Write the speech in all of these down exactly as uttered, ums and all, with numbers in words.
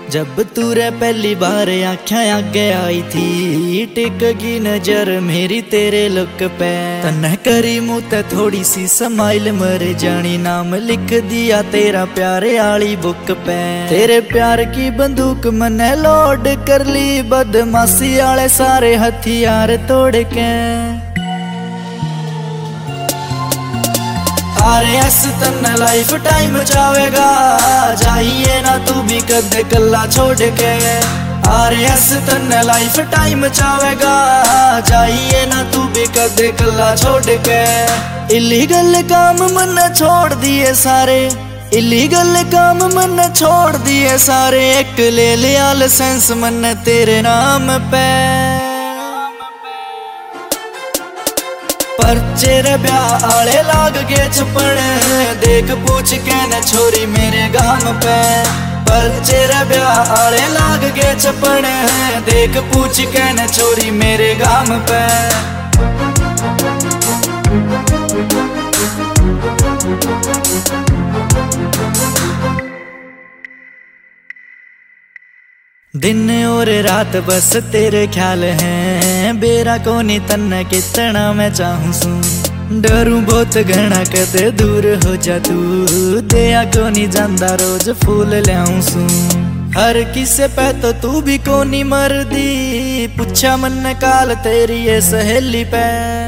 जब तूरे पहली बार आँखें आगे आई थी, टिक गई नजर मेरी तेरे लुक पे। तन्ने करी मुँह ते थोड़ी सी स्माइल, मर जानी नाम लिख दिया तेरा प्यारे आली बुक पे। तेरे प्यार की बंदूक मैंने लोड कर ली, बदमाशी आले सारे हथियार तोड़ के। आर एस तन्ने लाइफ टाइम जावेगा, जाइए ना तू भी कदे कल्ला छोड़ के। आर एस तन्ने लाइफ टाइम जावेगा, जाइए ना तू भी कदे कल्ला छोड़ के। इलीगल काम मन छोड़ दिए सारे, इलीगल काम मन छोड़ दिए सारे। एक ले लिया लाइसेंस मन तेरे नाम पे, पर्चे रे ब्याह आले लाग गए छपण। देख पूछ के न छोरी मेरे गाम पे, पर्चे रे ब्याह आले लाग गए छपण। देख पूछ के न छोरी मेरे गाम पे। दिन और रात बस तेरे ख्याल हैं, बेरा को नी तन्ने कितना मैं चाहूं सू। डरूं बहुत घना कदे दूर हो जा तू, दया को नी जांदा रोज फूल ल्याऊं सू। हर किसे पे तो तू भी को नी मरदी, पूछा मन काल तेरी ये सहेली पे।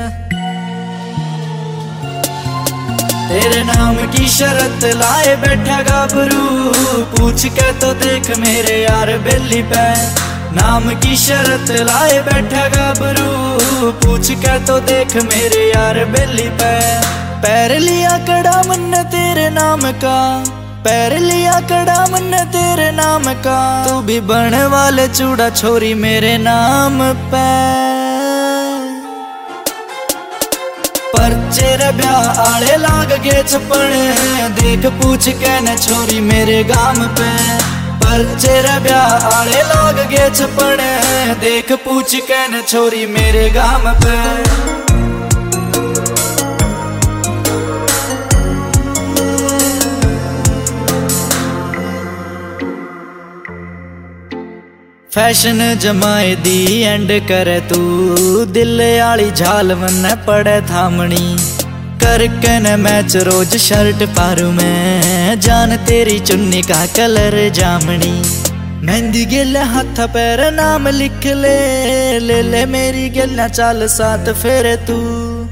तेरे नाम की शरत लाए बैठा गाभरू, पूछ के तो देख मेरे यार बेली पे। नाम की शरत लाए बैठा गाभरू, पूछ के तो देख मेरे यार बेली पे। पैर लिया कड़ा मन तेरे नाम का, पैर लिया कड़ा मन तेरे नाम का। तू भी बन वाले चूड़ा छोरी मेरे नाम पे। पर्चे रे ब्याह आले लाग गए छपण। देख पूछ के न छोरी मेरे गाम पे, पर्चे रे ब्याह आले लाग गए छपण। देख पूछ के न छोरी मेरे गाम पे। फैशन जमाए दी एंड करे तू, दिल आली झाल मन पड़े थामणी। करके न मैच रोज शर्ट पारू मैं, जान तेरी चुन्नी का कलर जामनी। मेहंदी गेला हाथ पैर नाम लिख ले, ले ले मेरी गेला चाल साथ फेरे तू।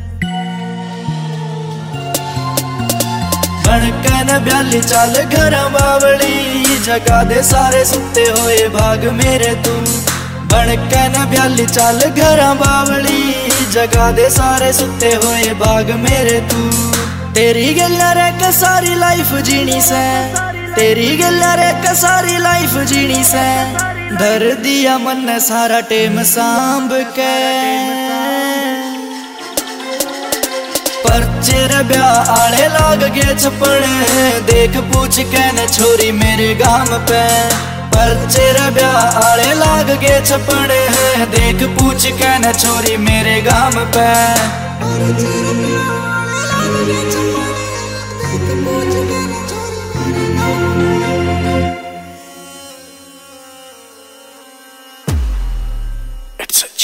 बनके न ब्याली चाल घर बावली, जगा दे सारे सुते हुए भाग मेरे तू। बनके न ब्याली चाल घर बावली, जगा दे सारे सुते हुए भाग मेरे तू। तेरी गल्ला रे का सारी लाइफ जीनी से, तेरी गल्ला रे का सारी लाइफ जीनी से। धर दिया मन सारा टेम सांभ के, पर्चे रे ब्याह आले लाग गए छपण। देख पूछ के न छोरी मेरे गाम पे, पर्चे रे ब्याह आले लाग गए छपण। देख पूछ के न छोरी मेरे गाम पे। It's